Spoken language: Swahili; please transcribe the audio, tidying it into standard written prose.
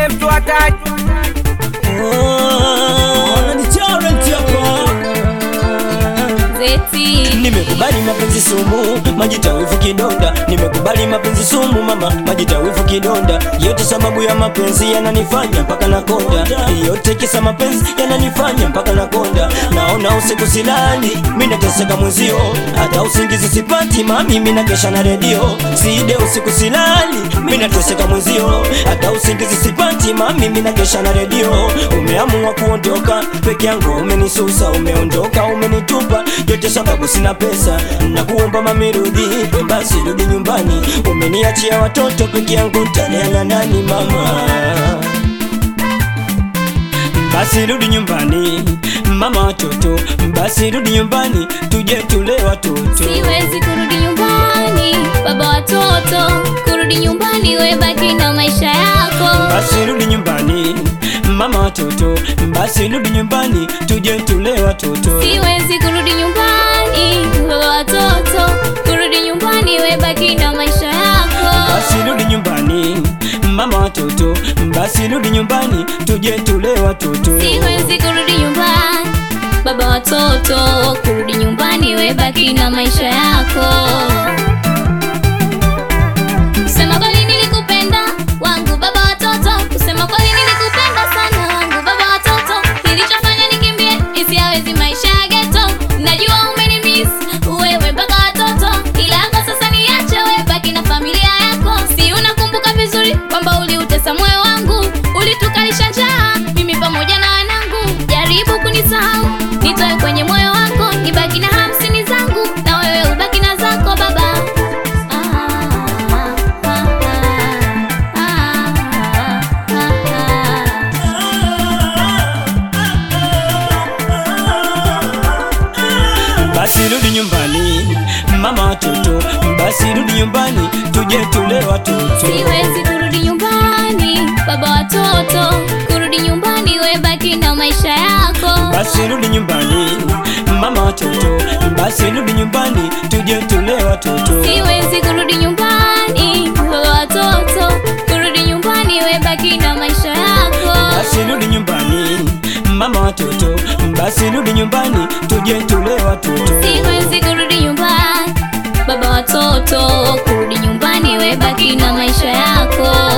mtu hataki. Nimekubali mapenzi sumu, majitawifu kidonda. Nimekubali mapenzi sumu mama, majitawifu kidonda. Yote sababu ya mapenzi yananifanya mpaka nakonda. Yote kisa mapenzi yananifanya mpaka nakonda. Naona usiku silali, mimi nateseka mwezio. Hata usingizi sipati mami, mimi nakesha na redio. Side usiku silali, mimi nateseka mwezio. Hata usingizi sipati mami, mimi nakesha na redio. Umeamua kuondoka peke yangu, umenisusa, umeondoka, umenitupa. Yote sababu sina pesa, nakuomba mami rudi, basi rudi nyumbani. Umeniachia watoto peke yangu, nitalea na nani mama? Basi rudi nyumbani mama watoto, basi rudi nyumbani, tuje tule watoto. Siwezi kurudi nyumbani baba watoto, kurudi nyumbani we baki na maisha yako. Basi rudi nyumbani mama watoto, basi rudi nyumbani, tuje tule watoto. Siwezi kurudi nyumbani baba watoto, kurudi nyumbani we baki na maisha yako. Basi rudi nyumbani mama watoto, basi rudi nyumbani, tuje tule watoto. Siwezi kurudi nyumbani baba watoto, kurudi nyumbani we baki na maisha yako. Kusema kweli nilikupenda wangu baba watoto, kusema kweli nilikupenda sana wangu baba watoto. Nilichofanya nikimbie isiawezi maisha ya ghetto. Najua umenimiss wewe mpaka watoto, ila kwa sasa niache we baki na familia yako. Si unakumbuka vizuri kwamba uliutesa moyo wangu, ulitukalisha njaa mimi pamoja na wanangu. Jaribu kunisahau, nitoe kwenye moyo wako, nibaki na 50 zangu na wewe ubaki na zako baba. Basi rudi nyumbani mama watoto, basi rudi nyumbani, tuje tule watoto. Siwezi kurudi nyumbani baba watoto, kurudi nyumbani we baki na maisha yako. Basi rudi nyumbani mama watoto, basi rudi nyumbani, tuje tule watoto. Siwezi kurudi nyumbani baba watoto, kurudi nyumbani we baki na maisha yako. Basi rudi nyumbani mama watoto, basi rudi nyumbani, tuje tule watoto. Siwezi kurudi nyumbani baba watoto, kurudi nyumbani we baki na maisha yako.